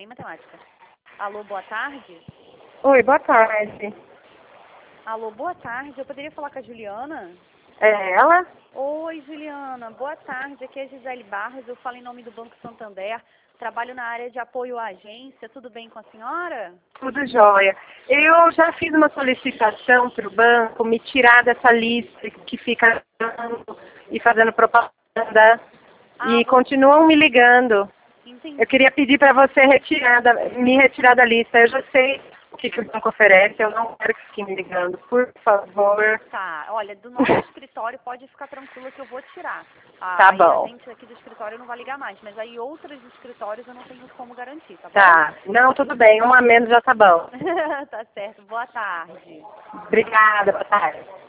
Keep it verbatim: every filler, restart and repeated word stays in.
nem matemática. Alô, boa tarde? Oi, boa tarde. Alô, boa tarde. Eu poderia falar com a Juliana? É ela? Oi, Juliana. Boa tarde. Aqui é a Gisele Barros. Eu falo em nome do Banco Santander. Trabalho na área de apoio à agência. Tudo bem com a senhora? Tudo jóia. Eu já fiz uma solicitação para o banco me tirar dessa lista que fica dando e fazendo propaganda Ah, e você... continuam me ligando. Entendi. Eu queria pedir para você retirar da, me retirar da lista. Eu já sei o que, que o banco oferece, eu não quero que fiquem me ligando. Por favor. Tá, olha, do nosso escritório pode ficar tranquila que eu vou tirar. Ah, Tá aí a bom. gente aqui do escritório não vai ligar mais, mas aí outros escritórios eu não tenho como garantir, tá bom? Tá. Não, tudo bem. Um a menos já tá bom. Tá certo. Boa tarde. Obrigada, boa tarde.